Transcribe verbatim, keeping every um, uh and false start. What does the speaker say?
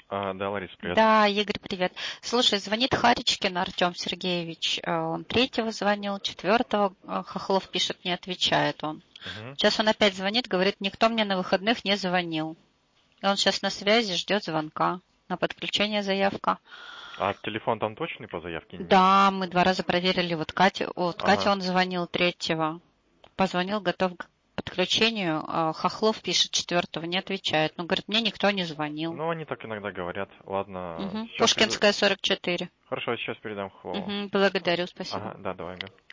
А, да, Ларис, привет. Да, Игорь, привет. Слушай, звонит Харичкин Артем Сергеевич. Э, Он третьего звонил, четвертого э, Хохлов пишет, не отвечает он. Мгм. Сейчас он опять звонит, говорит, никто мне на выходных не звонил. И он сейчас на связи, ждет звонка. На подключение заявка. А телефон там точный по заявке? Не- Да, мы два раза проверили. Вот Катя, вот Катя Ага. он звонил третьего. Позвонил, готов к подключению. А Хохлов пишет четвертого, не отвечает. Ну, говорит, мне никто не звонил. Ну, они так иногда говорят. Ладно, Мгм. сейчас перед... Пушкинская, сорок четыре. Хорошо, сейчас передам Хлову. Мгм. Благодарю, спасибо. Ага, да, давай, ага.